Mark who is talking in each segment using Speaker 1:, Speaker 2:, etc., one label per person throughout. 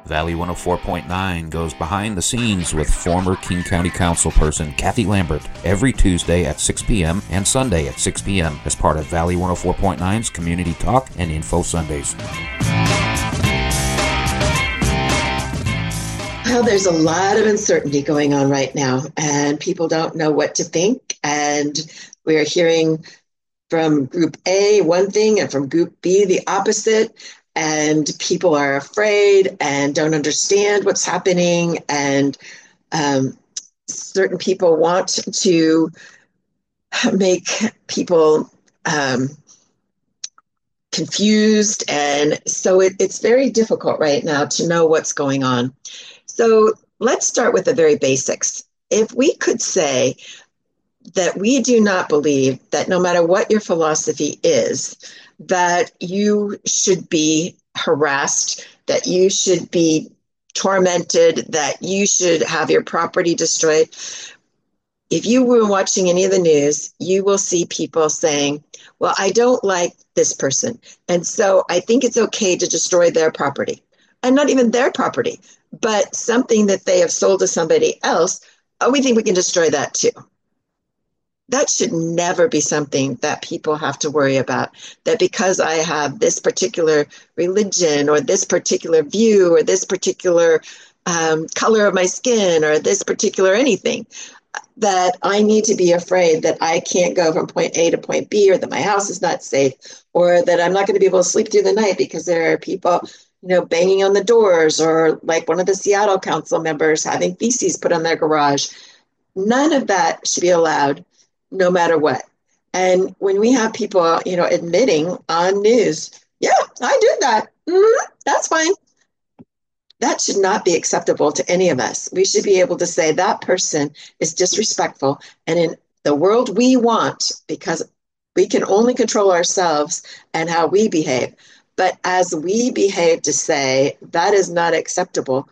Speaker 1: Valley 104.9 goes behind the scenes with former King County Councilperson Kathy Lambert every Tuesday at 6 p.m. and Sunday at 6 p.m. as part of Valley 104.9's Community Talk and Info Sundays.
Speaker 2: Well, there's a lot of uncertainty going on right now, and people don't know what to think. And we're hearing from Group A one thing and from Group B the opposite. And people are afraid and don't understand what's happening. And certain people want to make people confused. And so it's very difficult right now to know what's going on. So let's start with the very basics. If we could say that we do not believe that no matter what your philosophy is, that you should be harassed, that you should be tormented, that you should have your property destroyed. If you were watching any of the news, you will see people saying, well, I don't like this person, and so I think it's okay to destroy their property. And not even their property, but something that they have sold to somebody else. Oh, we think we can destroy that too. That should never be something that people have to worry about, that because I have this particular religion or this particular view or this particular color of my skin or this particular anything, that I need to be afraid that I can't go from point A to point B, or that my house is not safe, or that I'm not going to be able to sleep through the night because there are people, banging on the doors, or like one of the Seattle council members having feces put on their garage. None of that should be allowed, no matter what. And when we have people, admitting on news, yeah, I did that. That's fine. That should not be acceptable to any of us. We should be able to say that person is disrespectful. And in the world we want, because we can only control ourselves and how we behave. But as we behave to say that is not acceptable,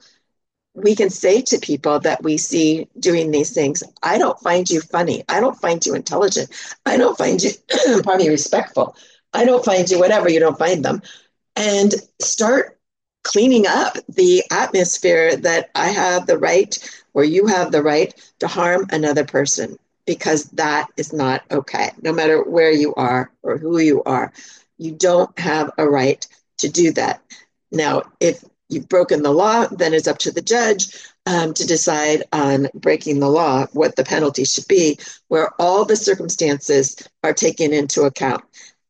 Speaker 2: we can say to people that we see doing these things, I don't find you funny. I don't find you intelligent. I don't find you, pardon me, respectful. I don't find you whatever, you don't find them. And start cleaning up the atmosphere that I have the right, or you have the right to harm another person, because that is not okay. No matter where you are or who you are, you don't have a right to do that. Now, if you've broken the law, then it's up to the judge to decide on breaking the law, what the penalty should be, where all the circumstances are taken into account.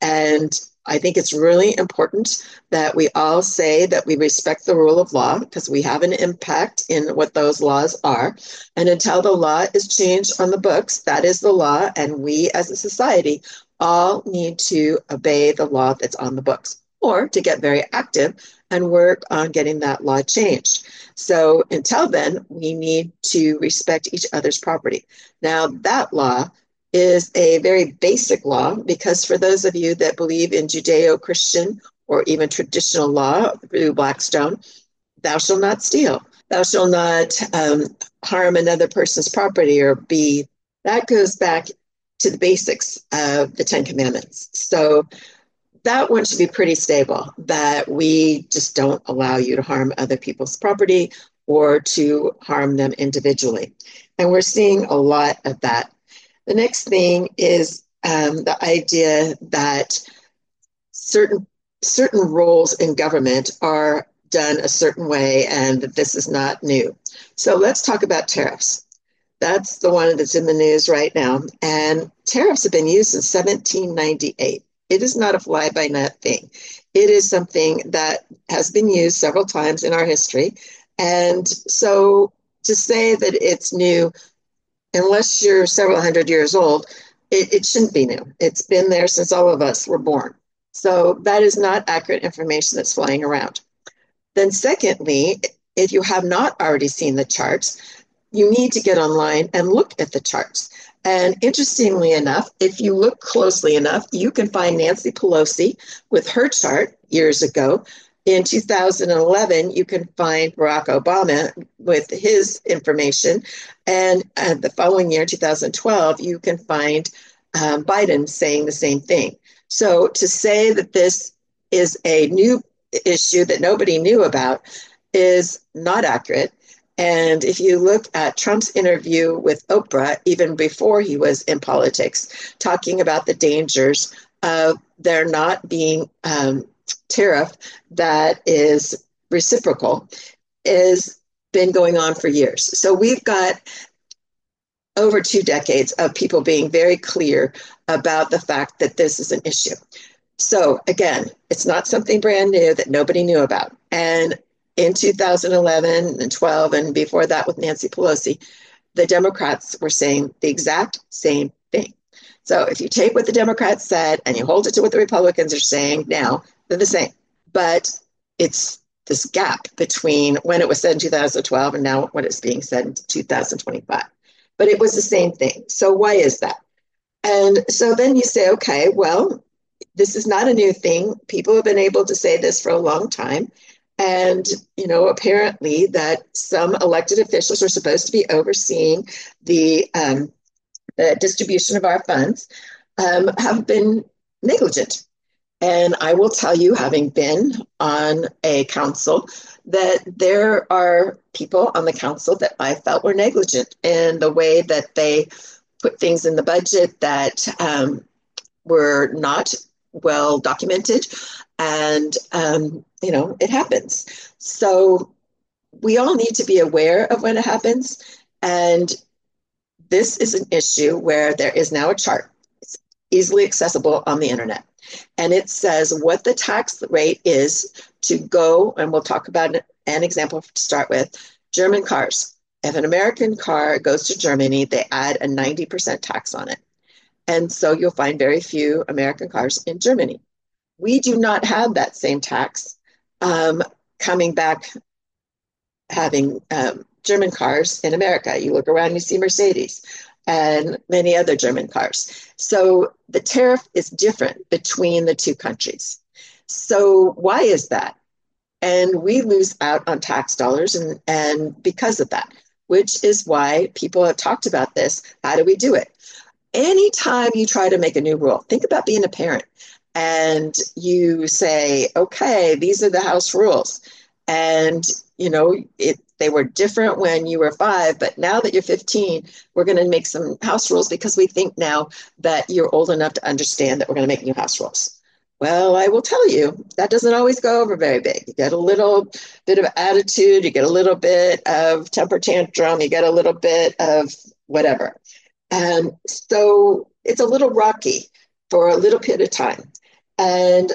Speaker 2: And I think it's really important that we all say that we respect the rule of law, because we have an impact in what those laws are. And until the law is changed on the books, that is the law. And we as a society all need to obey the law that's on the books, or to get very active and work on getting that law changed. So until then, we need to respect each other's property. Now, that law is a very basic law, because for those of you that believe in Judeo-Christian or even traditional law through Blackstone, thou shalt not steal. Thou shalt not harm another person's property or be, that goes back to the basics of the Ten Commandments. So that one should be pretty stable, that we just don't allow you to harm other people's property or to harm them individually. And we're seeing a lot of that. The next thing is the idea that certain roles in government are done a certain way, and that this is not new. So let's talk about tariffs. That's the one that's in the news right now. And tariffs have been used since 1798. It is not a fly-by-night thing. It is something that has been used several times in our history. And so to say that it's new, unless you're several hundred years old, it shouldn't be new. It's been there since all of us were born. So that is not accurate information that's flying around. Then secondly, if you have not already seen the charts, you need to get online and look at the charts. And interestingly enough, if you look closely enough, you can find Nancy Pelosi with her chart years ago. In 2011, you can find Barack Obama with his information. And the following year, 2012, you can find Biden saying the same thing. So to say that this is a new issue that nobody knew about is not accurate. And if you look at Trump's interview with Oprah, even before he was in politics, talking about the dangers of there not being tariff that is reciprocal, is been going on for years. So we've got over 2 decades of people being very clear about the fact that this is an issue. So again, it's not something brand new that nobody knew about. And in 2011 and 12, and before that with Nancy Pelosi, the Democrats were saying the exact same thing. So if you take what the Democrats said and you hold it to what the Republicans are saying now, they're the same. But it's this gap between when it was said in 2012 and now what is being said in 2025. But it was the same thing. So why is that? And so then you say, okay, well, this is not a new thing. People have been able to say this for a long time. And, apparently that some elected officials are supposed to be overseeing the distribution of our funds have been negligent. And I will tell you, having been on a council, that there are people on the council that I felt were negligent in the way that they put things in the budget that were not well documented. And, it happens. So we all need to be aware of when it happens. And this is an issue where there is now a chart. It's easily accessible on the internet. And it says what the tax rate is to go, and we'll talk about an example to start with, German cars. If an American car goes to Germany, they add a 90% tax on it. And so you'll find very few American cars in Germany. We do not have that same tax coming back having German cars in America. You look around, you see Mercedes and many other German cars. So the tariff is different between the two countries. So why is that? And we lose out on tax dollars and because of that, which is why people have talked about this. How do we do it? Anytime you try to make a new rule, think about being a parent and you say, okay, these are the house rules. And, they were different when you were 5, but now that you're 15, we're going to make some house rules because we think now that you're old enough to understand that we're going to make new house rules. Well, I will tell you, that doesn't always go over very big. You get a little bit of attitude, you get a little bit of temper tantrum, you get a little bit of whatever. And so it's a little rocky for a little bit of time. And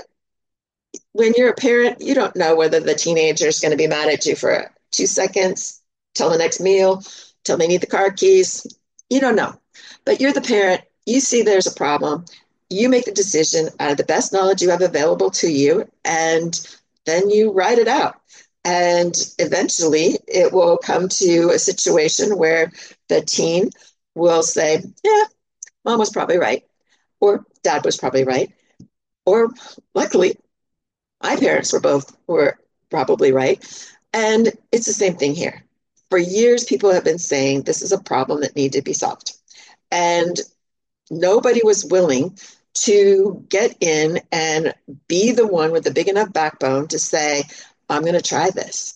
Speaker 2: when you're a parent, you don't know whether the teenager is going to be mad at you for 2 seconds, till the next meal, till they need the car keys. You don't know. But you're the parent. You see there's a problem. You make the decision out of the best knowledge you have available to you, and then you ride it out. And eventually it will come to a situation where the teen will say, yeah, mom was probably right, or dad was probably right, or luckily my parents were probably right. And it's the same thing here. For years, people have been saying this is a problem that needed to be solved. And nobody was willing to get in and be the one with the big enough backbone to say, I'm going to try this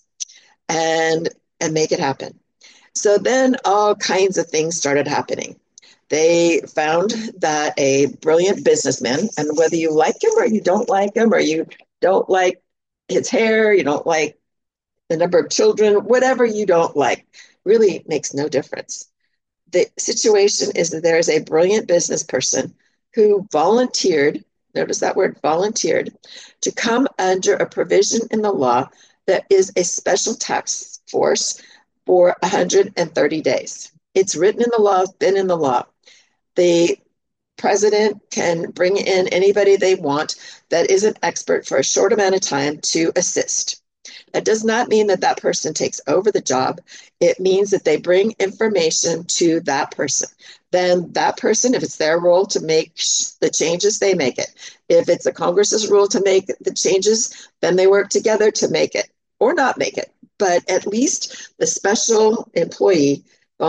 Speaker 2: and make it happen. So then all kinds of things started happening. They found that a brilliant businessman, and whether you like him or you don't like him, or you don't like his hair, you don't like the number of children, whatever you don't like, really makes no difference. The situation is that there is a brilliant business person who volunteered, notice that word, volunteered, to come under a provision in the law that is a special task force for 130 days. It's written in the law, it's been in the law. The president can bring in anybody they want that is an expert for a short amount of time to assist. That does not mean that that person takes over the job. It means that they bring information to that person. Then that person, if it's their role to make the changes, they make it. If it's the Congress's role to make the changes, then they work together to make it or not make it. But at least the special employee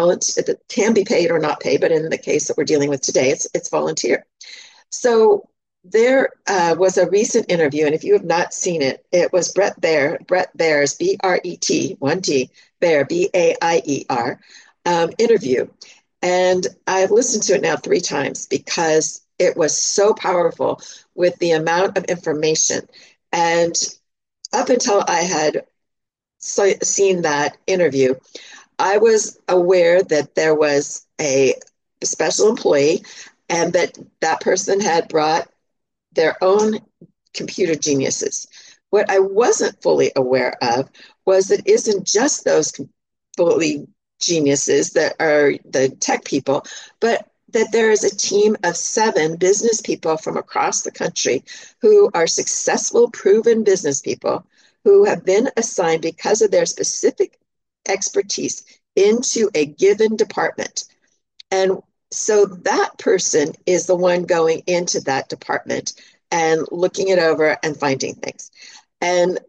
Speaker 2: can be paid or not paid. But in the case that we're dealing with today, it's volunteer. So There was a recent interview, and if you have not seen it, it was Brett Baer's, B-R-E-T, one T, Baer, B-A-I-E-R, interview. And I've listened to it now 3 times because it was so powerful with the amount of information. And up until I had seen that interview, I was aware that there was a special employee and that that person had brought their own computer geniuses. What I wasn't fully aware of was that it isn't just those fully geniuses that are the tech people, but that there is a team of 7 business people from across the country who are successful, proven business people who have been assigned because of their specific expertise into a given department. And so that person is the one going into that department and looking it over and finding things. And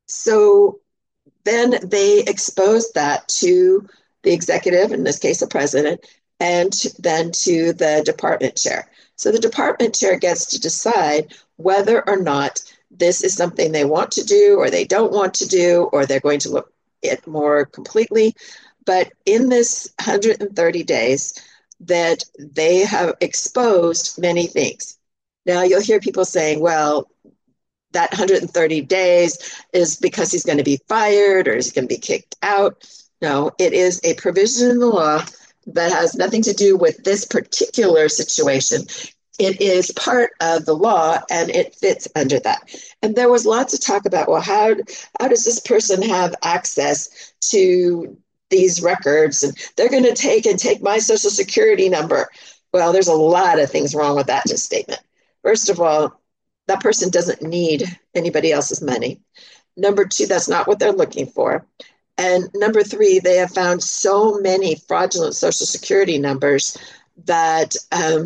Speaker 2: so then they expose that to the executive, in this case, the president, and then to the department chair. So the department chair gets to decide whether or not this is something they want to do or they don't want to do, or they're going to look at more completely. But in this 130 days, that they have exposed many things. Now, you'll hear people saying, well, that 130 days is because he's going to be fired or is going to be kicked out. No, it is a provision in the law that has nothing to do with this particular situation. It is part of the law and it fits under that. And there was lots of talk about, well, how does this person have access to these records? And they're going to take my social security number. Well, there's a lot of things wrong with that statement. First of all, that person doesn't need anybody else's money. Number 2, that's not what they're looking for. And number 3, they have found so many fraudulent social security numbers that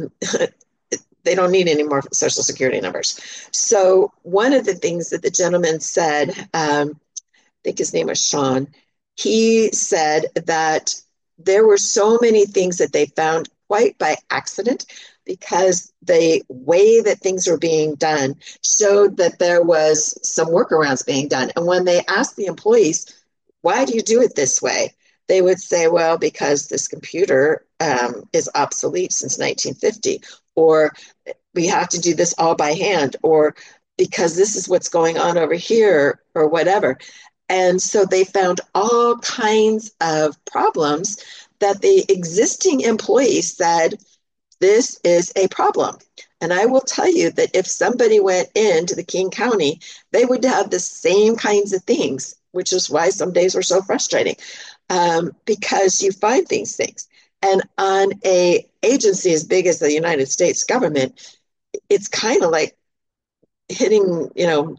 Speaker 2: they don't need any more social security numbers. So one of the things that the gentleman said, I think his name was Sean, he said that there were so many things that they found quite by accident because the way that things were being done showed that there was some workarounds being done. And when they asked the employees, why do you do it this way? They would say, well, because this computer is obsolete since 1950, or we have to do this all by hand, or because this is what's going on over here, or whatever. And so they found all kinds of problems that the existing employees said, this is a problem. And I will tell you that if somebody went into the King County, they would have the same kinds of things, which is why some days were so frustrating, because you find these things. And on a agency as big as the United States government, it's kind of like hitting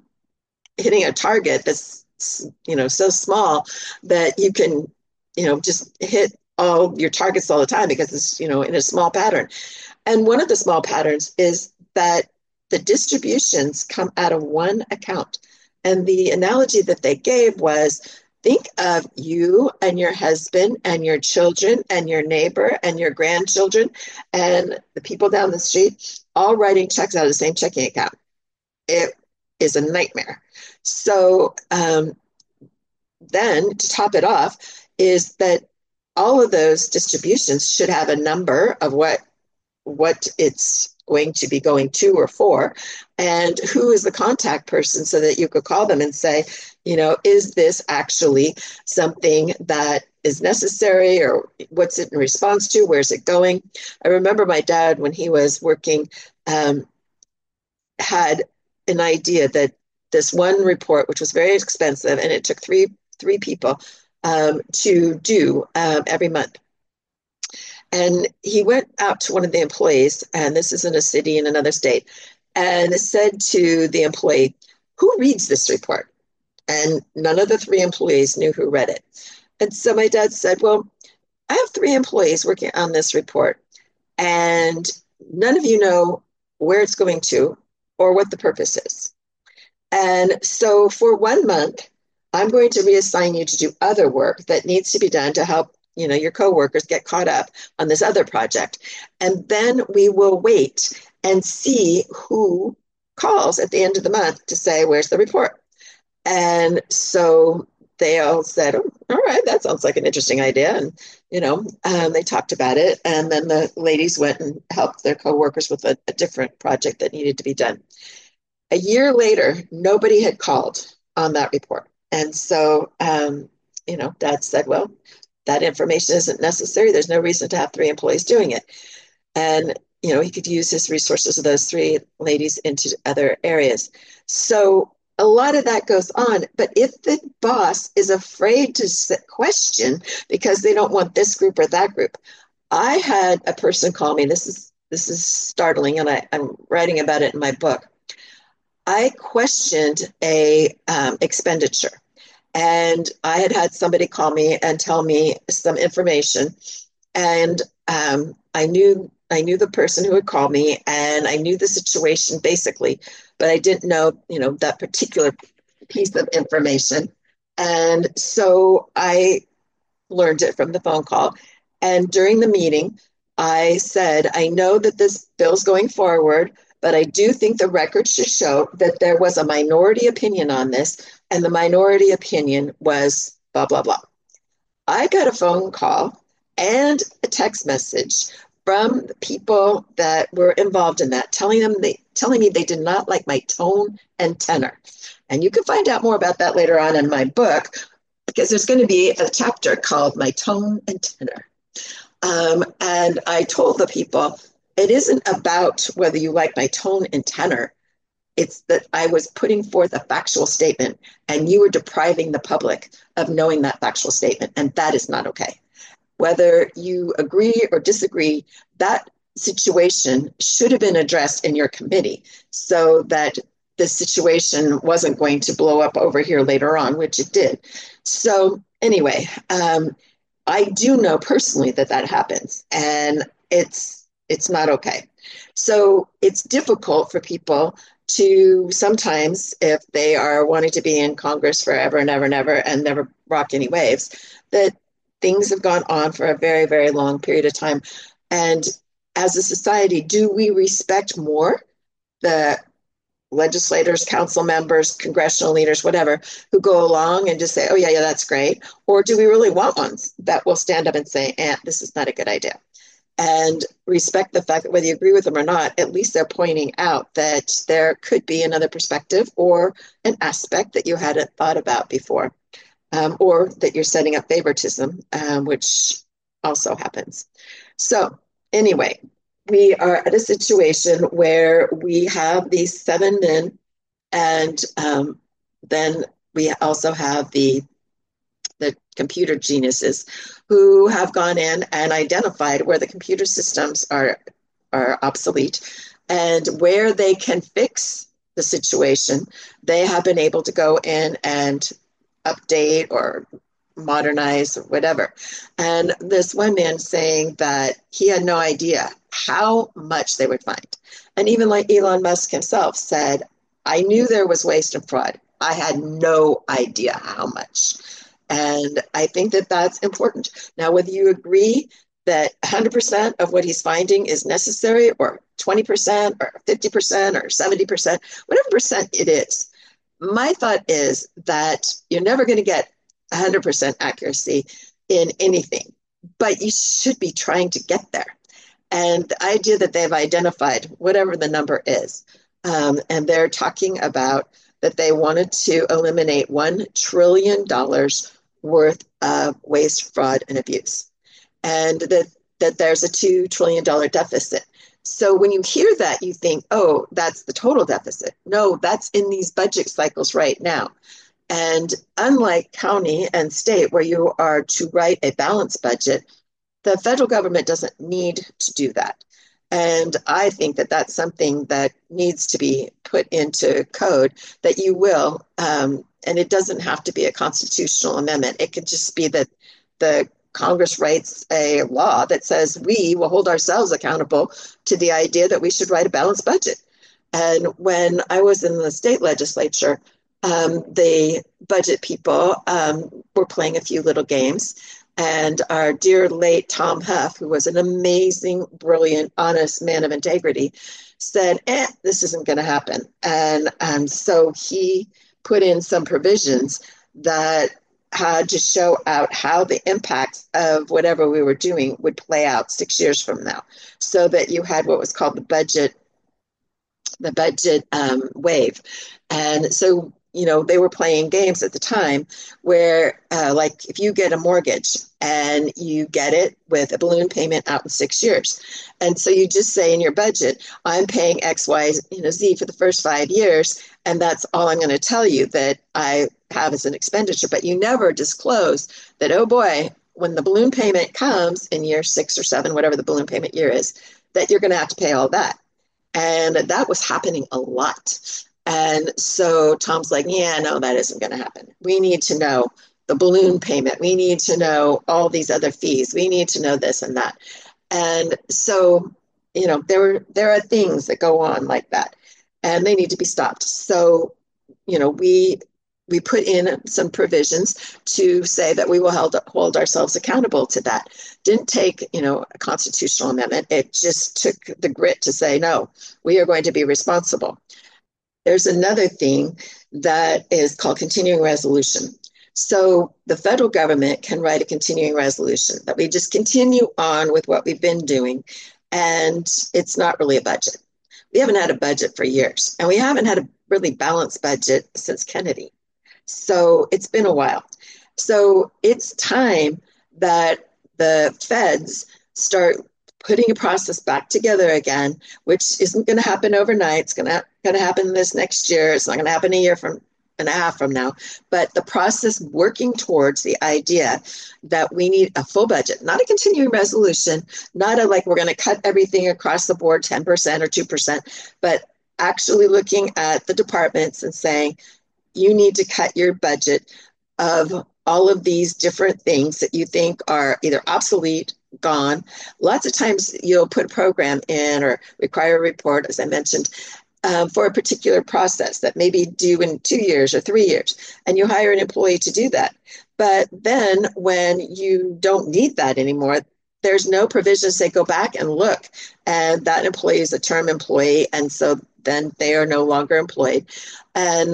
Speaker 2: a target that's, so small that you can, just hit all your targets all the time because it's, in a small pattern. And one of the small patterns is that the distributions come out of one account. And the analogy that they gave was, think of you and your husband and your children and your neighbor and your grandchildren and the people down the street all writing checks out of the same checking account. It is a nightmare. So then to top it off is that all of those distributions should have a number of what it's going to be going to or for, and who is the contact person so that you could call them and say, is this actually something that is necessary, or what's it in response to? Where's it going? I remember my dad, when he was working, had an idea that this one report, which was very expensive, and it took three people to do every month. And he went out to one of the employees, and this is in a city in another state, and said to the employee, who reads this report? And none of the 3 employees knew who read it. And so my dad said, well, I have 3 employees working on this report, and none of you know where it's going to or what the purpose is. And so for 1 month, I'm going to reassign you to do other work that needs to be done to help your coworkers get caught up on this other project. And then we will wait and see who calls at the end of the month to say, where's the report? And so they all said, oh, all right, that sounds like an interesting idea. And, they talked about it. And then the ladies went and helped their coworkers with a different project that needed to be done. A year later, nobody had called on that report. And so, Dad said, well, that information isn't necessary. There's no reason to have three employees doing it. And, he could use his resources of those three ladies into other areas. So a lot of that goes on. But if the boss is afraid to question because they don't want this group or that group, I had a person call me. This is startling, and I'm writing about it in my book. I questioned a expenditure, and I had somebody call me and tell me some information, and I knew the person who had called me, and I knew the situation basically, but I didn't know that particular piece of information, and so I learned it from the phone call. And during the meeting, I said, I know that this bill's going forward, but I do think the record should show that there was a minority opinion on this, and the minority opinion was blah, blah, blah. I got a phone call and a text message from the people that were involved in that, telling me they did not like my tone and tenor. And you can find out more about that later on in my book, because there's going to be a chapter called My Tone and Tenor. And I told the people, it isn't about whether you like my tone and tenor. It's that I was putting forth a factual statement, and you were depriving the public of knowing that factual statement, and that is not okay. Whether you agree or disagree, that situation should have been addressed in your committee so that the situation wasn't going to blow up over here later on, which it did. So anyway, I do know personally that happens, and it's not okay. So it's difficult for people to sometimes, if they are wanting to be in Congress forever and ever and ever and never rock any waves, that things have gone on for a very, very long period of time. And as a society, do we respect more the legislators, council members, congressional leaders, whatever, who go along and just say, oh, yeah, that's great? Or do we really want ones that will stand up and say, this is not a good idea? And respect the fact that whether you agree with them or not, at least they're pointing out that there could be another perspective or an aspect that you hadn't thought about before, or that you're setting up favoritism, which also happens. So anyway, we are at a situation where we have these 7 men, and then we also have the computer geniuses who have gone in and identified where the computer systems are obsolete and where they can fix the situation. They have been able to go in and update or modernize or whatever. And this one man saying that he had no idea how much they would find. And even like Elon Musk himself said, I knew there was waste and fraud. I had no idea how much. And I think that that's important. Now, whether you agree that 100% of what he's finding is necessary, or 20% or 50% or 70%, whatever percent it is, my thought is that you're never going to get 100% accuracy in anything, but you should be trying to get there. And the idea that they've identified whatever the number is, and they're talking about that they wanted to eliminate $1 trillion worth of waste, fraud, and abuse, and that there's a $2 trillion deficit. So when you hear that, you think, oh, that's the total deficit. No, that's in these budget cycles right now. And unlike county and state, where you are to write a balanced budget, the federal government doesn't need to do that. And I think that that's something that needs to be put into code, that you will, and it doesn't have to be a constitutional amendment. It could just be that the Congress writes a law that says we will hold ourselves accountable to the idea that we should write a balanced budget. And when I was in the state legislature, the budget people were playing a few little games. And our dear late Tom Huff, who was an amazing, brilliant, honest man of integrity, said, this isn't going to happen. And so he put in some provisions that had to show out how the impacts of whatever we were doing would play out 6 years from now, so that you had what was called the budget wave. And so, they were playing games at the time where, like, if you get a mortgage and you get it with a balloon payment out in 6 years. And so you just say in your budget, I'm paying X, Y, Z for the first 5 years. And that's all I'm going to tell you that I have as an expenditure. But you never disclose that, oh boy, when the balloon payment comes in year 6 or 7, whatever the balloon payment year is, that you're going to have to pay all that. And that was happening a lot. And so Tom's like, yeah, no, that isn't going to happen. We need to know the balloon payment. We need to know all these other fees. We need to know this and that. And so, there are things that go on like that, and they need to be stopped. So, we put in some provisions to say that we will hold ourselves accountable to that. Didn't take, a constitutional amendment. It just took the grit to say, no, we are going to be responsible. There's another thing that is called continuing resolution. So the federal government can write a continuing resolution that we just continue on with what we've been doing. And it's not really a budget. We haven't had a budget for years, and we haven't had a really balanced budget since Kennedy. So it's been a while. So it's time that the feds start putting a process back together again, which isn't going to happen overnight. It's going to happen this next year. It's not going to happen a year and a half from now. But the process working towards the idea that we need a full budget, not a continuing resolution, not a like we're going to cut everything across the board 10% or 2%, but actually looking at the departments and saying, you need to cut your budget of all of these different things that you think are either obsolete, gone. Lots of times you'll put a program in or require a report, as I mentioned, for a particular process that may be due in 2 years or 3 years, and you hire an employee to do that. But then when you don't need that anymore, there's no provision to say go back and look, and that employee is a term employee, and so then they are no longer employed. And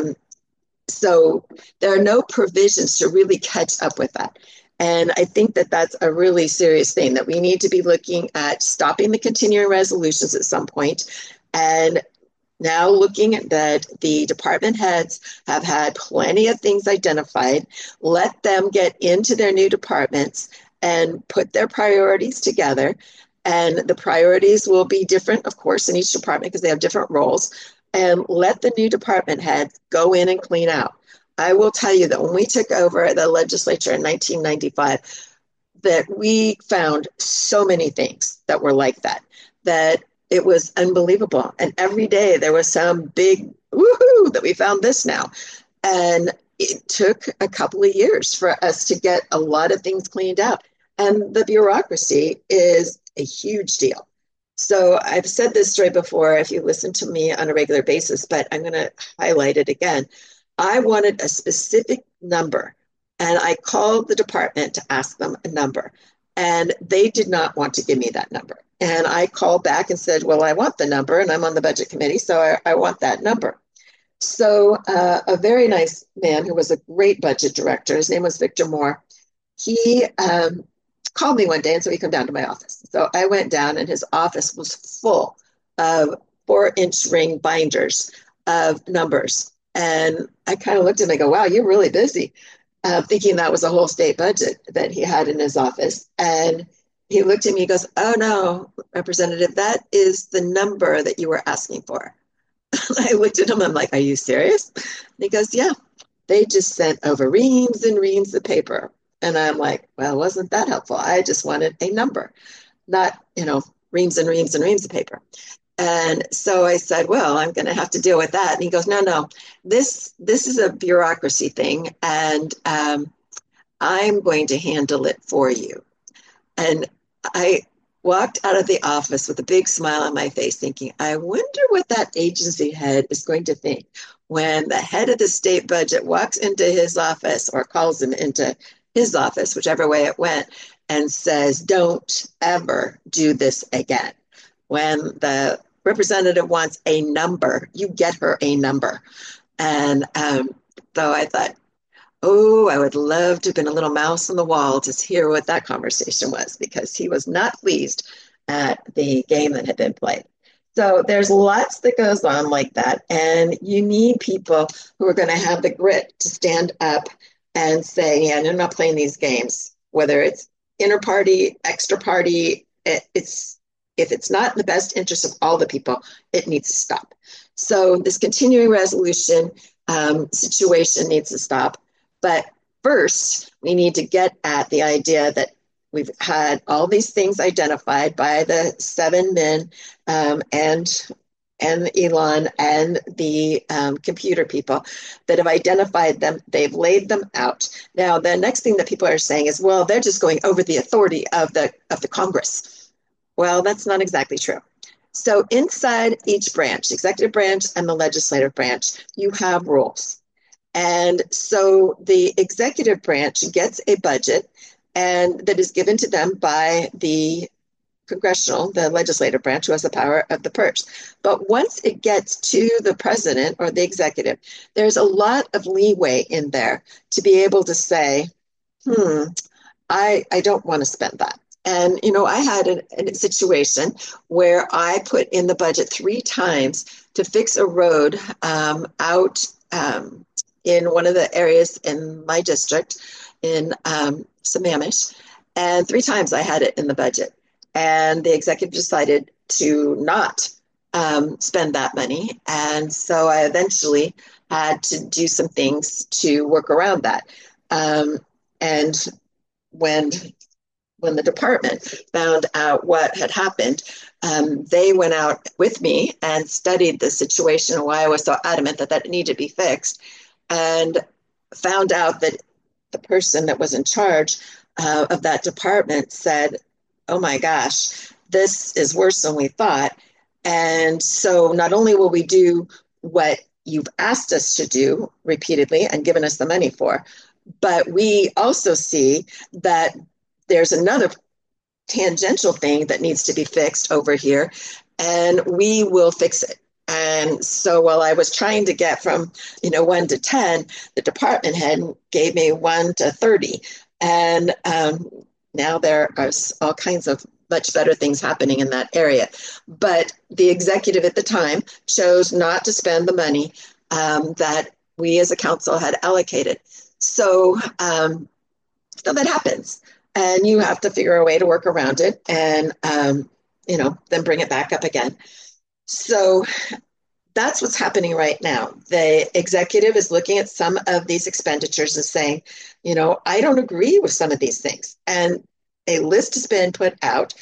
Speaker 2: so there are no provisions to really catch up with that. And I think that that's a really serious thing, that we need to be looking at stopping the continuing resolutions at some point, and now looking at that the department heads have had plenty of things identified. Let them get into their new departments and put their priorities together. And the priorities will be different, of course, in each department because they have different roles. And let the new department heads go in and clean out. I will tell you that when we took over the legislature in 1995, that we found so many things that were like that, that it was unbelievable. And every day there was some big woohoo that we found this now. And it took a couple of years for us to get a lot of things cleaned out. And the bureaucracy is a huge deal. So I've said this story before if you listen to me on a regular basis, but I'm going to highlight it again. I wanted a specific number, and I called the department to ask them a number, and they did not want to give me that number. And I called back and said, well, I want the number, and I'm on the budget committee, so I want that number. So a very nice man who was a great budget director, his name was Victor Moore, he called me one day and so he came down to my office. So I went down and his office was full of 4-inch ring binders of numbers. And I kind of looked at him and I go, wow, you're really busy, thinking that was a whole state budget that he had in his office. And he looked at me, he goes, oh no, Representative, that is the number that you were asking for. I looked at him, I'm like, are you serious? And he goes, yeah, they just sent over reams and reams of paper. And I'm like, well, wasn't that helpful? I just wanted a number, not, reams and reams and reams of paper. And so I said, well, I'm going to have to deal with that. And he goes, no, this is a bureaucracy thing, and I'm going to handle it for you. And I walked out of the office with a big smile on my face thinking, I wonder what that agency head is going to think when the head of the state budget walks into his office or calls him into his office, whichever way it went, and says, don't ever do this again. When the representative wants a number, you get her a number. And so I thought, oh, I would love to have been a little mouse on the wall to hear what that conversation was, because he was not pleased at the game that had been played. So there's lots that goes on like that. And you need people who are going to have the grit to stand up and say, yeah, I'm not playing these games, whether it's inter-party, extra-party, if it's not in the best interest of all the people, it needs to stop. So this continuing resolution situation needs to stop. But first, we need to get at the idea that we've had all these things identified by the 7 men and Elon and the computer people that have identified them. They've laid them out. Now, the next thing that people are saying is, well, they're just going over the authority of the Congress. Well, that's not exactly true. So inside each branch, executive branch and the legislative branch, you have rules. And so the executive branch gets a budget and that is given to them by the the legislative branch, who has the power of the purse. But once it gets to the president or the executive, there's a lot of leeway in there to be able to say, I don't want to spend that. And, I had a situation where I put in the budget 3 times to fix a road out in one of the areas in my district in Sammamish. And 3 times I had it in the budget. And the executive decided to not spend that money. And so I eventually had to do some things to work around that. And when the department found out what had happened, they went out with me and studied the situation and why I was so adamant that it needed to be fixed, and found out that the person that was in charge of that department said, oh my gosh, this is worse than we thought. And so not only will we do what you've asked us to do repeatedly and given us the money for, but we also see that there's another tangential thing that needs to be fixed over here, and we will fix it. And so while I was trying to get from 1 to 10, the department head gave me 1 to 30. And now there are all kinds of much better things happening in that area. But the executive at the time chose not to spend the money that we as a council had allocated. So that happens. And you have to figure a way to work around it and, then bring it back up again. So that's what's happening right now. The executive is looking at some of these expenditures and saying, I don't agree with some of these things. And a list has been put out,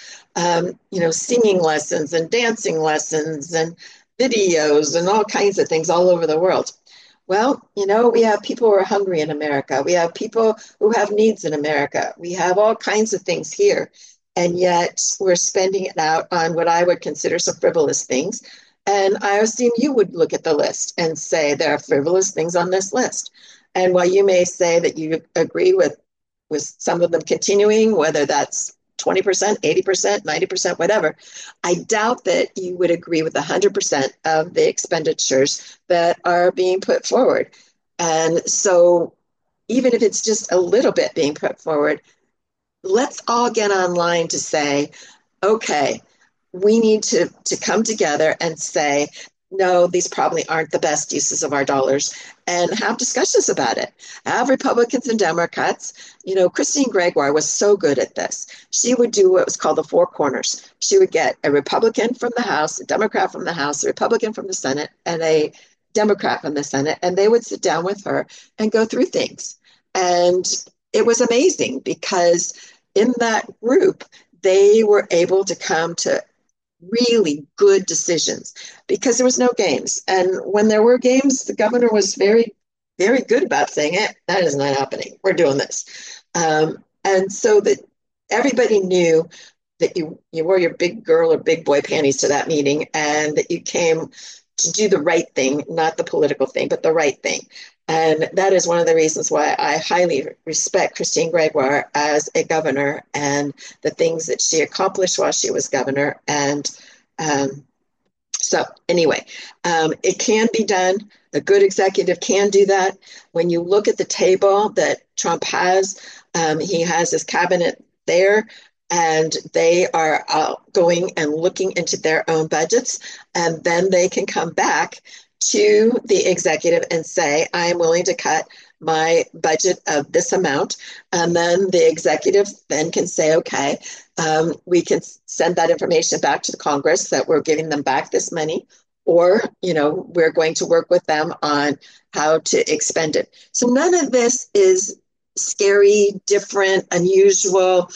Speaker 2: singing lessons and dancing lessons and videos and all kinds of things all over the world. Well, we have people who are hungry in America. We have people who have needs in America. We have all kinds of things here. And yet we're spending it out on what I would consider some frivolous things. And I assume you would look at the list and say there are frivolous things on this list. And while you may say that you agree with some of them continuing, whether that's 20%, 80%, 90%, whatever, I doubt that you would agree with 100% of the expenditures that are being put forward. And so even if it's just a little bit being put forward, let's all get online to say, okay, we need to come together and say, no, these probably aren't the best uses of our dollars, and have discussions about it. Have Republicans and Democrats. Christine Gregoire was so good at this. She would do what was called the 4 corners. She would get a Republican from the House, a Democrat from the House, a Republican from the Senate, and a Democrat from the Senate, and they would sit down with her and go through things. And it was amazing because in that group, they were able to come to really good decisions because there was no games. And when there were games, the governor was very, very good about saying, that is not happening. We're doing this. And so that everybody knew that you wore your big girl or big boy panties to that meeting, and that you came to do the right thing, not the political thing, but the right thing. And that is one of the reasons why I highly respect Christine Gregoire as a governor and the things that she accomplished while she was governor. And So anyway, it can be done. A good executive can do that. When you look at the table that Trump has, he has his cabinet there, and they are going and looking into their own budgets, and then they can come back to the executive and say, I am willing to cut my budget of this amount. And then the executive then can say, okay, we can send that information back to the Congress that we're giving them back this money, or, we're going to work with them on how to expend it. So none of this is scary, different, unusual,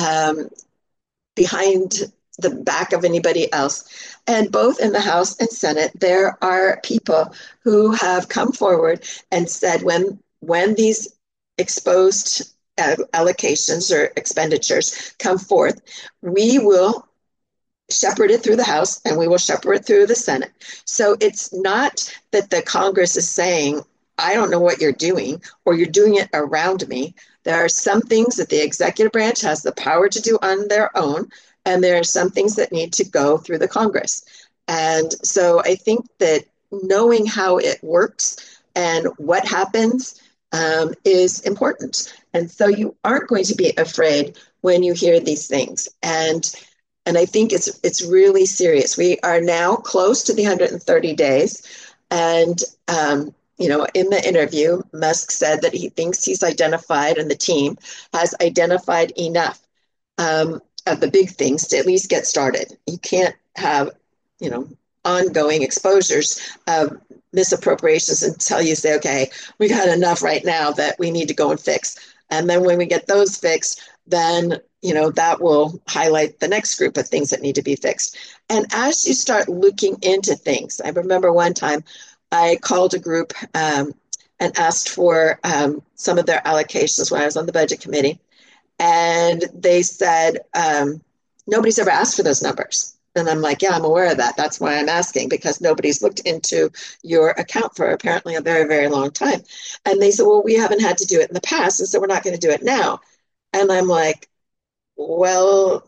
Speaker 2: behind the back of anybody else. And both in the House and Senate, there are people who have come forward and said when these exposed allocations or expenditures come forth, we will shepherd it through the House and we will shepherd it through the Senate. So it's not that the Congress is saying, I don't know what you're doing, or you're doing it around me. There are some things that the executive branch has the power to do on their own, and there are some things that need to go through the Congress. And so I think that knowing how it works and what happens is important. And so you aren't going to be afraid when you hear these things. And I think it's really serious. We are now close to the 130 days. And, in the interview, Musk said that he thinks he's identified, and the team has identified enough of the big things to at least get started. You can't have, ongoing exposures of misappropriations until you say, okay, we got enough right now that we need to go and fix. And then when we get those fixed, then that will highlight the next group of things that need to be fixed. And as you start looking into things, I remember one time I called a group and asked for some of their allocations when I was on the budget committee. And they said, nobody's ever asked for those numbers. And I'm like, yeah, I'm aware of that. That's why I'm asking, because nobody's looked into your account for apparently a very, very long time. And they said, well, we haven't had to do it in the past, and so we're not going to do it now. And I'm like, well,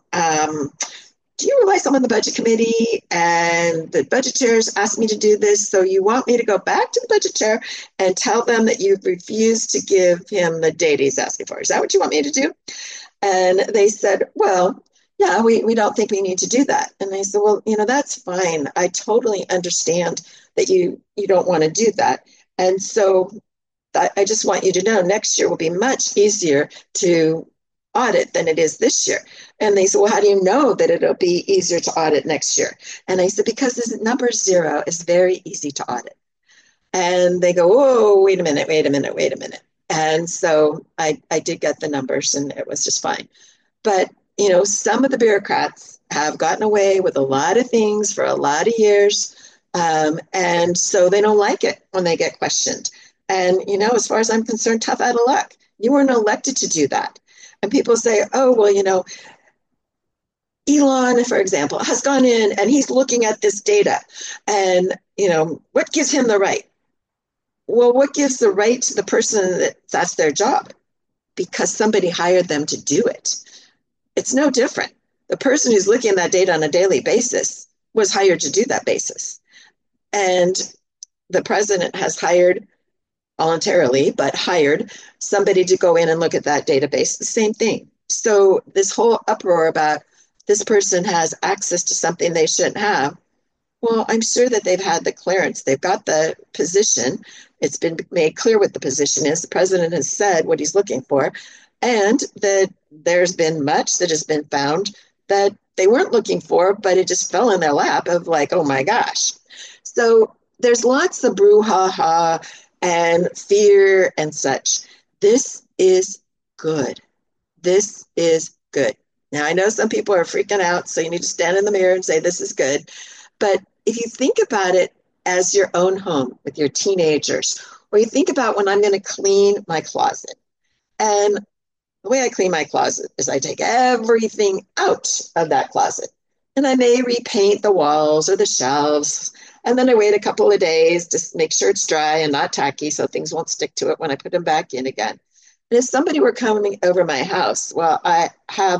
Speaker 2: do you realize I'm on the budget committee and the budget chairs asked me to do this? So you want me to go back to the budget chair and tell them that you've refused to give him the data he's asking for? Is that what you want me to do? And they said, well, yeah, we don't think we need to do that. And I said, well, that's fine. I totally understand that you don't want to do that. And so I just want you to know next year will be much easier to audit than it is this year. And they said, well, how do you know that it'll be easier to audit next year? And I said, because this number 0 is very easy to audit. And they go, oh, wait a minute. And so I did get the numbers, and it was just fine. But, some of the bureaucrats have gotten away with a lot of things for a lot of years. And so they don't like it when they get questioned. And, as far as I'm concerned, tough out of luck. You weren't elected to do that. And people say, oh, well, Elon, for example, has gone in and he's looking at this data. And, what gives him the right? Well, what gives the right to the person that's their job? Because somebody hired them to do it. It's no different. The person who's looking at that data on a daily basis was hired to do that basis. And the president has hired voluntarily, but hired somebody to go in and look at that database. The same thing. So this whole uproar about this person has access to something they shouldn't have. Well, I'm sure that they've had the clearance. They've got the position. It's been made clear what the position is. The president has said what he's looking for, and that there's been much that has been found that they weren't looking for, but it just fell in their lap of like, oh my gosh. So there's lots of brouhaha and fear and such. This is good. This is good. Now, I know some people are freaking out, so you need to stand in the mirror and say, this is good. But if you think about it as your own home with your teenagers, or you think about when I'm going to clean my closet. And the way I clean my closet is I take everything out of that closet. And I may repaint the walls or the shelves. And then I wait a couple of days to make sure it's dry and not tacky so things won't stick to it when I put them back in again. And if somebody were coming over my house, well, I have the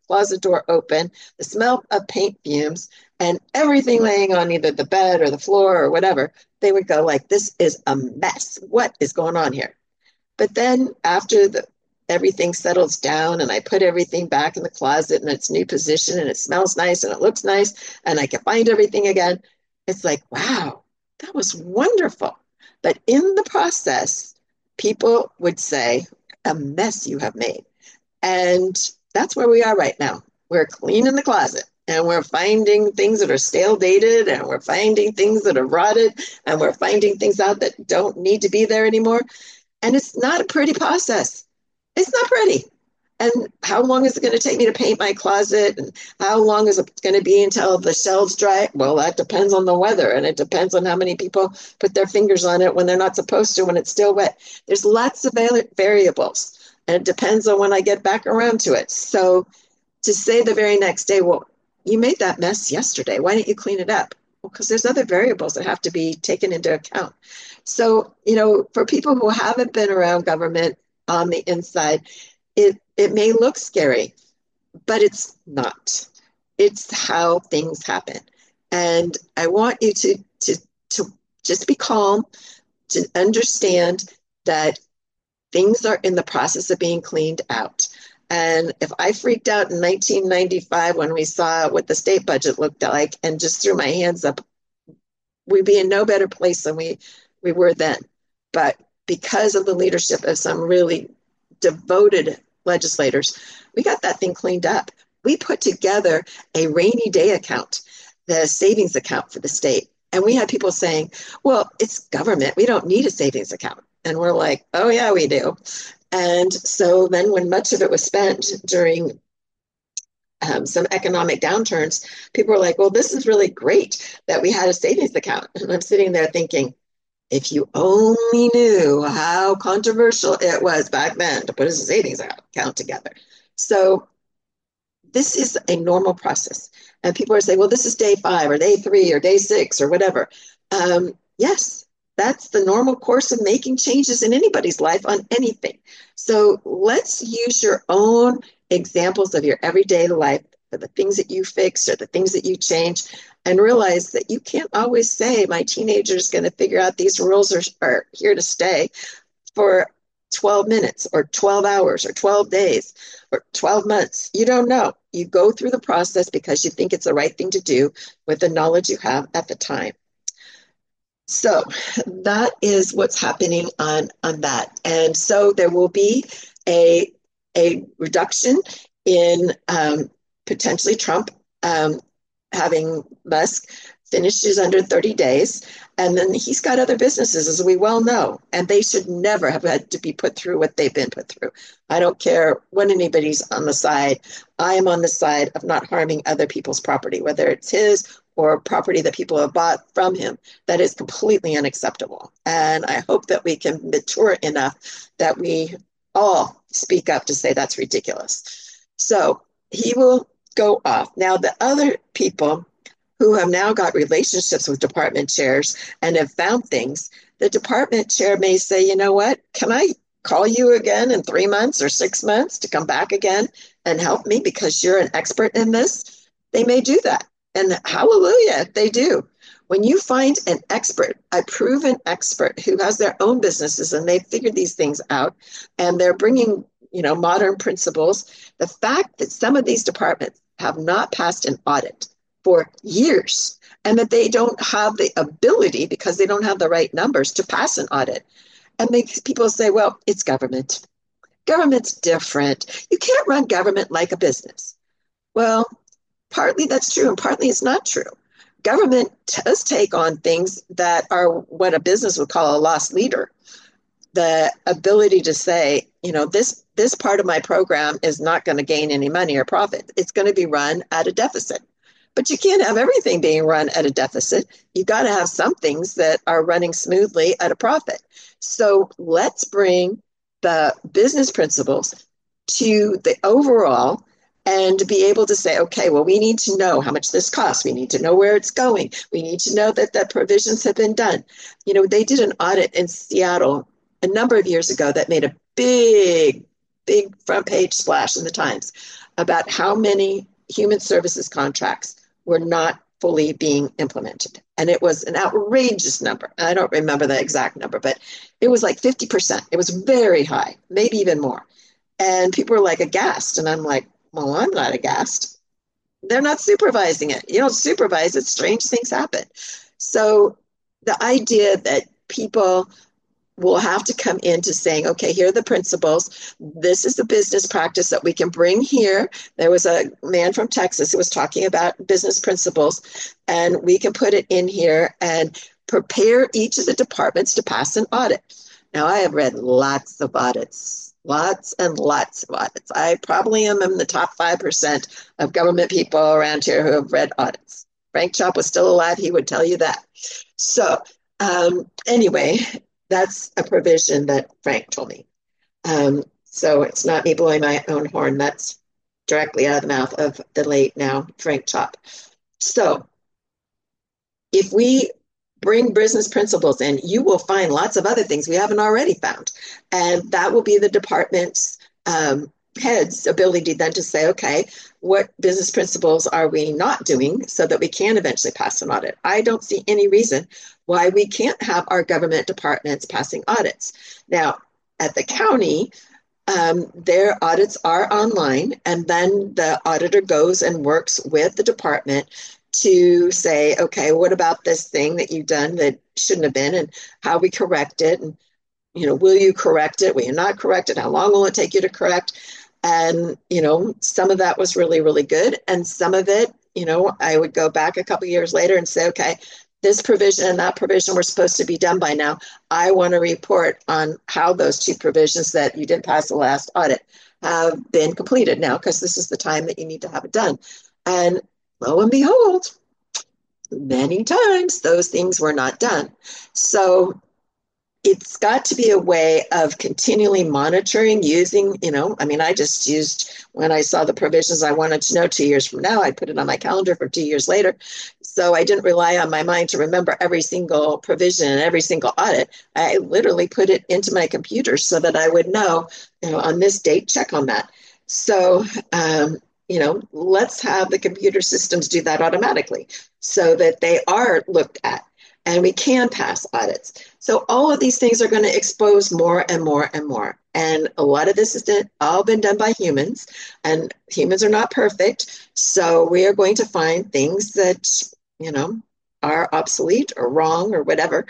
Speaker 2: closet door open, the smell of paint fumes, and everything laying on either the bed or the floor or whatever, they would go like, this is a mess. What is going on here? But then after everything settles down and I put everything back in the closet in its new position and it smells nice and it looks nice and I can find everything again, it's like, wow, that was wonderful. But in the process, people would say, a mess you have made. And that's where we are right now. We're cleaning the closet and we're finding things that are stale dated and we're finding things that are rotted and we're finding things out that don't need to be there anymore. And it's not a pretty process. It's not pretty. And how long is it going to take me to paint my closet? And how long is it going to be until the shelves dry? Well, that depends on the weather. And it depends on how many people put their fingers on it when they're not supposed to, when it's still wet. There's lots of variables. And it depends on when I get back around to it. So to say the very next day, well, you made that mess yesterday. Why didn't you clean it up? Well, because there's other variables that have to be taken into account. So, for people who haven't been around government on the inside, it may look scary, but it's not. It's how things happen. And I want you to just be calm, to understand that things are in the process of being cleaned out. And if I freaked out in 1995 when we saw what the state budget looked like and just threw my hands up, we'd be in no better place than we were then. But because of the leadership of some really devoted legislators, we got that thing cleaned up. We put together a rainy day account, the savings account for the state. And we had people saying, well, it's government. We don't need a savings account. And we're like, oh, yeah, we do. And so then when much of it was spent during some economic downturns, people were like, well, this is really great that we had a savings account. And I'm sitting there thinking, if you only knew how controversial it was back then to put a savings account together. So this is a normal process. And people are saying, well, this is day 5 or day 3 or day 6 or whatever. Yes, that's the normal course of making changes in anybody's life on anything. So let's use your own examples of your everyday life for the things that you fix or the things that you change, and realize that you can't always say my teenager is going to figure out these rules are here to stay for 12 minutes or 12 hours or 12 days or 12 months. You don't know. You go through the process because you think it's the right thing to do with the knowledge you have at the time. So that is what's happening on that. And so there will be a reduction in potentially Trump having Musk finishes under 30 days. And then he's got other businesses, as we well know, and they should never have had to be put through what they've been put through. I don't care what anybody's on the side. I am on the side of not harming other people's property, whether it's his or property that people have bought from him. That is completely unacceptable. And I hope that we can mature enough that we all speak up to say that's ridiculous. So he will go off. Now, the other people who have now got relationships with department chairs and have found things, the department chair may say, you know what, can I call you again in 3 months or 6 months to come back again and help me because you're an expert in this? They may do that. And hallelujah, they do. When you find an expert, a proven expert who has their own businesses and they've figured these things out and they're bringing, modern principles, the fact that some of these departments have not passed an audit for years and that they don't have the ability because they don't have the right numbers to pass an audit. And people say, well, it's government. Government's different. You can't run government like a business. Well, partly that's true and partly it's not true. Government does take on things that are what a business would call a loss leader. The ability to say, this part of my program is not going to gain any money or profit. It's going to be run at a deficit. But you can't have everything being run at a deficit. You got to have some things that are running smoothly at a profit. So let's bring the business principles to the overall and be able to say, okay, well, we need to know how much this costs. We need to know where it's going. We need to know that the provisions have been done. They did an audit in Seattle a number of years ago that made a big front page splash in the Times about how many human services contracts were not fully being implemented. And it was an outrageous number. I don't remember the exact number, but it was like 50%. It was very high, maybe even more. And people were like aghast. And I'm like, well, I'm not aghast. They're not supervising it. You don't supervise it, strange things happen. So the idea that people will have to come into saying, okay, here are the principles. This is the business practice that we can bring here. There was a man from Texas who was talking about business principles, and we can put it in here and prepare each of the departments to pass an audit. Now, I have read lots of audits, lots and lots of audits. I probably am in the top 5% of government people around here who have read audits. Frank Chop was still alive, he would tell you that. So anyway, that's a provision that Frank told me. So it's not me blowing my own horn. That's directly out of the mouth of the late now Frank Chop. So if we bring business principles in, you will find lots of other things we haven't already found. And that will be the department's head's ability then to say, okay, what business principles are we not doing so that we can eventually pass an audit? I don't see any reason why we can't have our government departments passing audits. Now, at the county, their audits are online, and then the auditor goes and works with the department to say, okay, what about this thing that you've done that shouldn't have been, and how we correct it, and will you correct it? Will you not correct it? How long will it take you to correct? And, some of that was really, really good. And some of it, I would go back a couple of years later and say, okay, this provision and that provision were supposed to be done by now. I want to report on how those two provisions that you didn't pass the last audit have been completed now, because this is the time that you need to have it done. And lo and behold, many times those things were not done. So it's got to be a way of continually monitoring, using, I just used, when I saw the provisions I wanted to know 2 years from now, I put it on my calendar for 2 years later. So I didn't rely on my mind to remember every single provision and every single audit. I literally put it into my computer so that I would know, on this date, check on that. So, let's have the computer systems do that automatically so that they are looked at and we can pass audits. So all of these things are going to expose more and more and more. And a lot of this has all been done by humans, and humans are not perfect. So we are going to find things that, are obsolete or wrong or whatever,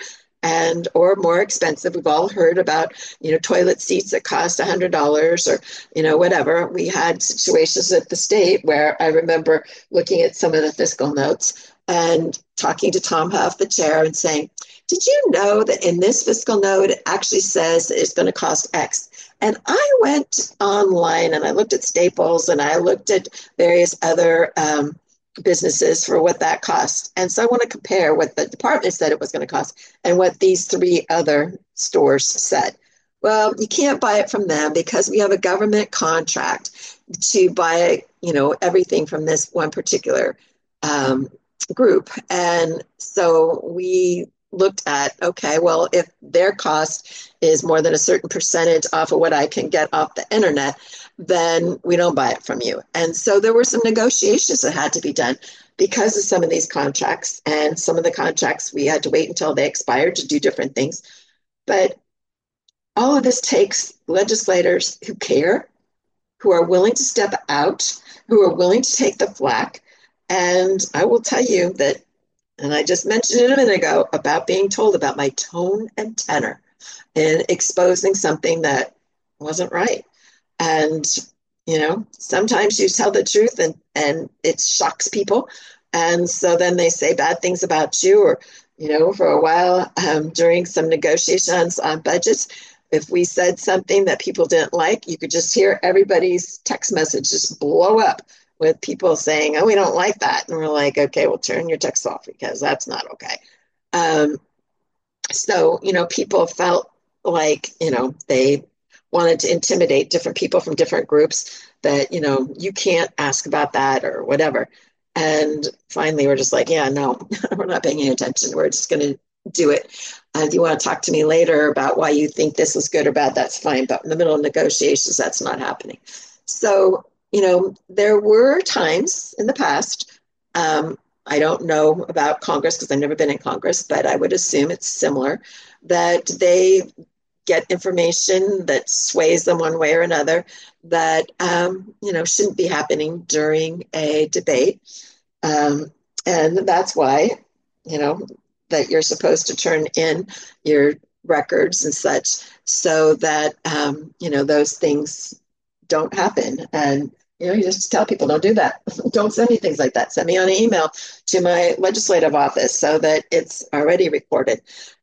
Speaker 2: or more expensive. We've all heard about, toilet seats that cost $100 or, whatever. We had situations at the state where I remember looking at some of the fiscal notes and talking to Tom Huff, the chair, and saying, did you know that in this fiscal note, it actually says it's going to cost X? And I went online and I looked at Staples and I looked at various other businesses for what that cost. And so I want to compare what the department said it was going to cost and what these 3 other stores said. Well, you can't buy it from them because we have a government contract to buy, everything from this one particular group. And so we looked at, okay, well, if their cost is more than a certain percentage off of what I can get off the internet, then we don't buy it from you. And so there were some negotiations that had to be done because of some of these contracts, and some of the contracts we had to wait until they expired to do different things. But all of this takes legislators who care, who are willing to step out, who are willing to take the flack. And I will tell you that, and I just mentioned it a minute ago, about being told about my tone and tenor in exposing something that wasn't right. And, sometimes you tell the truth and it shocks people. And so then they say bad things about you, or, for a while during some negotiations on budgets, if we said something that people didn't like, you could just hear everybody's text message just blow up with people saying, oh, we don't like that. And we're like, okay, well, turn your text off because that's not okay. So, people felt like, they wanted to intimidate different people from different groups that, you can't ask about that or whatever. And finally, we're just like, yeah, no, we're not paying any attention. We're just going to do it. If you want to talk to me later about why you think this was good or bad, that's fine. But in the middle of negotiations, that's not happening. So, there were times in the past, I don't know about Congress because I've never been in Congress, but I would assume it's similar, that they get information that sways them one way or another that, shouldn't be happening during a debate. Um, and that's why, that you're supposed to turn in your records and such so that, those things don't happen. And, you just tell people don't do that. Don't send me things like that. Send me on an email to my legislative office so that it's already recorded.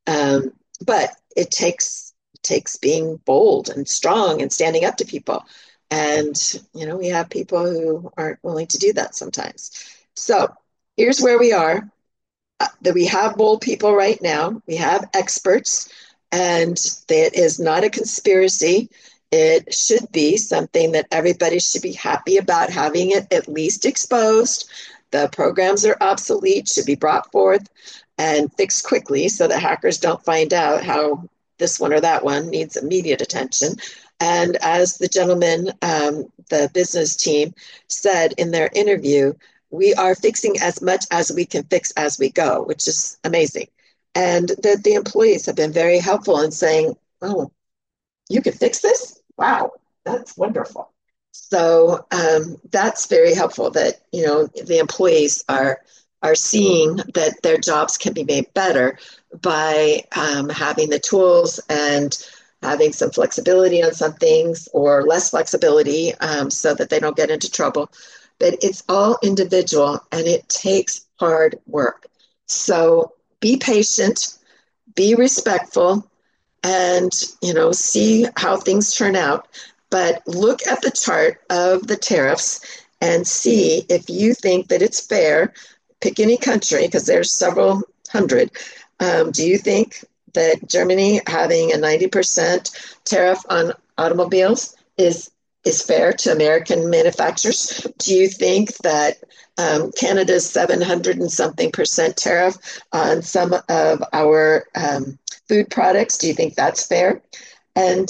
Speaker 2: But it takes being bold and strong and standing up to people. And, we have people who aren't willing to do that sometimes. So here's where we are. That we have bold people right now. We have experts, and it is not a conspiracy. It should be something that everybody should be happy about having it at least exposed. The programs are obsolete, should be brought forth and fixed quickly so that hackers don't find out how this one or that one needs immediate attention. And as the gentleman, the business team said in their interview, we are fixing as much as we can fix as we go, which is amazing. And that the employees have been very helpful in saying, oh, you can fix this? Wow, that's wonderful. So that's very helpful that, the employees are seeing that their jobs can be made better by having the tools and having some flexibility on some things or less flexibility so that they don't get into trouble. But it's all individual and it takes hard work. So be patient, be respectful, and, see how things turn out. But look at the chart of the tariffs and see if you think that it's fair. Pick any country because there's several hundred. Do you think that Germany having a 90% tariff on automobiles is fair to American manufacturers? Do you think that Canada's 700 and something percent tariff on some of our food products, do you think that's fair? And,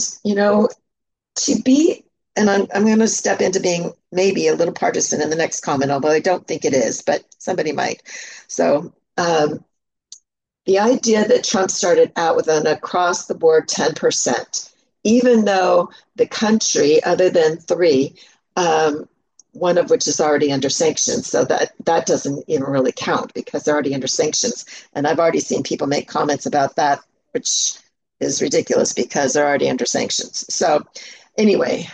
Speaker 2: to be, and I'm going to step into being maybe a little partisan in the next comment, although I don't think it is, but somebody might. So the idea that Trump started out with an across the board 10%, even though the country, other than three, one of which is already under sanctions, so that doesn't even really count because they're already under sanctions. And I've already seen people make comments about that, which is ridiculous because they're already under sanctions. So anyway,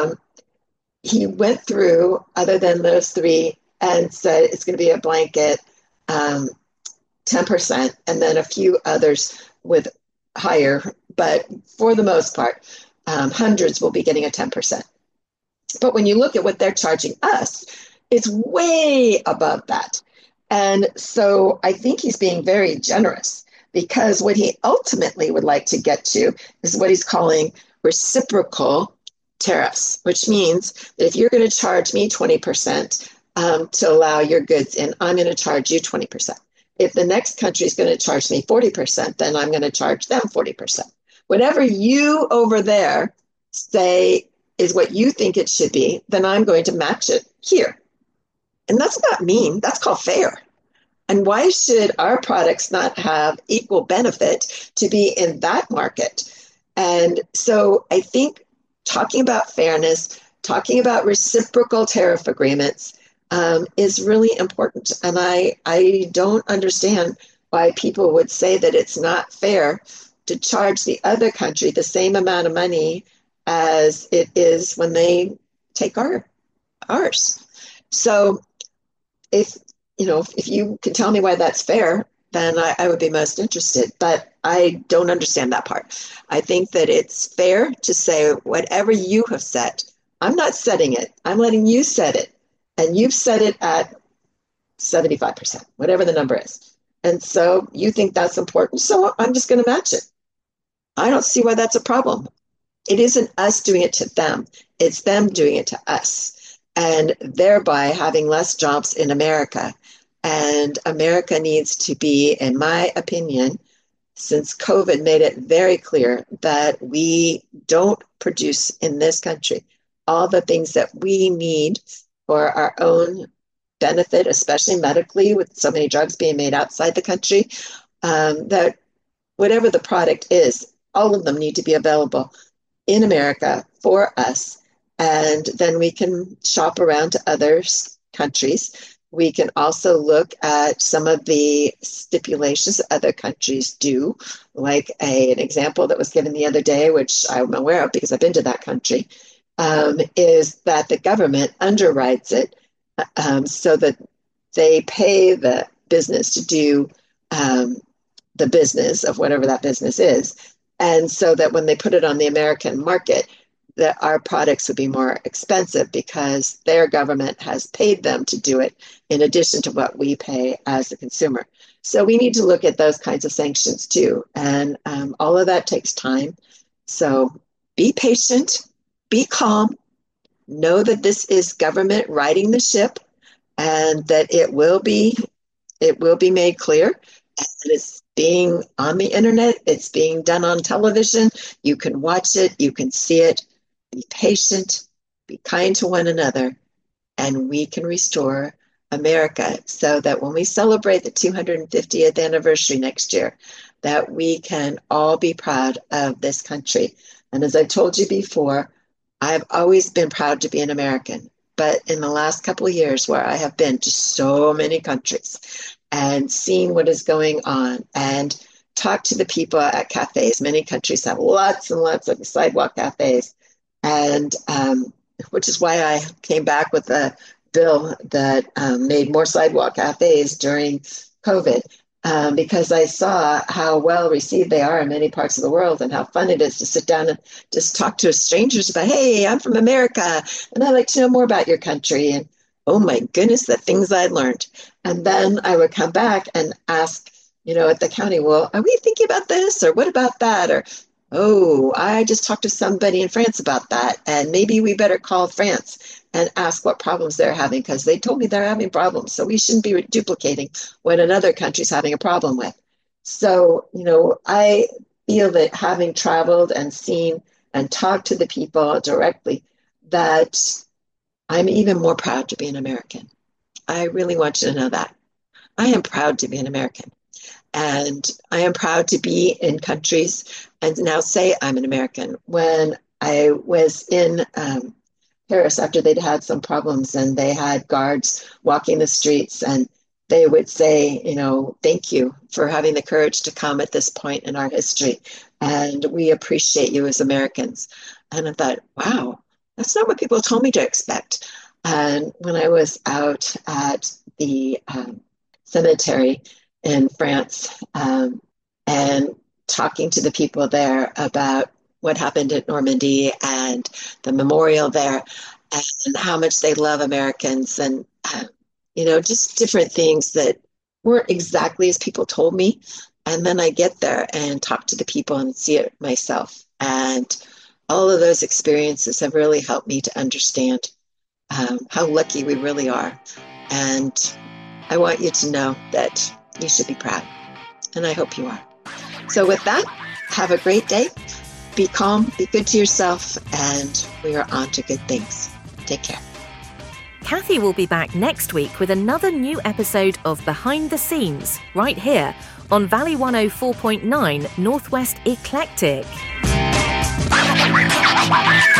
Speaker 2: he went through, other than those three, and said it's going to be a blanket 10%, and then a few others with higher, but for the most part, hundreds will be getting a 10%. But when you look at what they're charging us, it's way above that. And so I think he's being very generous because what he ultimately would like to get to is what he's calling reciprocal tariffs, which means that if you're going to charge me 20% to allow your goods in, I'm going to charge you 20%. If the next country is going to charge me 40%, then I'm going to charge them 40%. Whatever you over there say is what you think it should be, then I'm going to match it here. And that's not mean, that's called fair. And why should our products not have equal benefit to be in that market? And so I think talking about fairness, talking about reciprocal tariff agreements is really important. And I don't understand why people would say that it's not fair to charge the other country the same amount of money as it is when they take ours. So if you can tell me why that's fair, then I would be most interested. But I don't understand that part. I think that it's fair to say whatever you have set, I'm not setting it. I'm letting you set it. And you've set it at 75%, whatever the number is. And so you think that's important. So I'm just going to match it. I don't see why that's a problem. It isn't us doing it to them. It's them doing it to us, and thereby having less jobs in America. And America needs to be, in my opinion, since COVID made it very clear that we don't produce in this country all the things that we need for our own benefit, especially medically, with so many drugs being made outside the country, that whatever the product is, all of them need to be available in America for us. And then we can shop around to other countries. We can also look at some of the stipulations other countries do, like an example that was given the other day, which I'm aware of because I've been to that country, is that the government underwrites it so that they pay the business to do the business of whatever that business is. And so that when they put it on the American market, that our products would be more expensive because their government has paid them to do it in addition to what we pay as the consumer. So we need to look at those kinds of sanctions too. And all of that takes time. So be patient, be calm, know that this is government riding the ship and that it will be made clear. And it's being on the internet, it's being done on television. You can watch it, you can see it. Be patient, be kind to one another, and we can restore America so that when we celebrate the 250th anniversary next year, that we can all be proud of this country. And as I've told you before, I've always been proud to be an American. But in the last couple of years where I have been to so many countries and seen what is going on and talked to the people at cafes, many countries have lots and lots of sidewalk cafes. And which is why I came back with a bill that made more sidewalk cafes during COVID, because I saw how well received they are in many parts of the world and how fun it is to sit down and just talk to strangers about, hey, I'm from America and I'd like to know more about your country. And oh my goodness, the things I'd learned. And then I would come back and ask, at the county, well, are we thinking about this or what about that? Or oh, I just talked to somebody in France about that, and maybe we better call France and ask what problems they're having because they told me they're having problems. So we shouldn't be duplicating what another country's having a problem with. So, I feel that having traveled and seen and talked to the people directly, that I'm even more proud to be an American. I really want you to know that. I am proud to be an American. And I am proud to be in countries and now say I'm an American. When I was in Paris after they'd had some problems and they had guards walking the streets and they would say, thank you for having the courage to come at this point in our history. And we appreciate you as Americans. And I thought, wow, that's not what people told me to expect. And when I was out at the cemetery in France and talking to the people there about what happened at Normandy and the memorial there and how much they love Americans and, just different things that weren't exactly as people told me. And then I get there and talk to the people and see it myself. And all of those experiences have really helped me to understand how lucky we really are. And I want you to know that you should be proud. And I hope you are. So with that, have a great day. Be calm, be good to yourself, and we are on to good things. Take care.
Speaker 3: Kathy will be back next week with another new episode of Behind the Scenes, right here on Valley 104.9 Northwest Eclectic.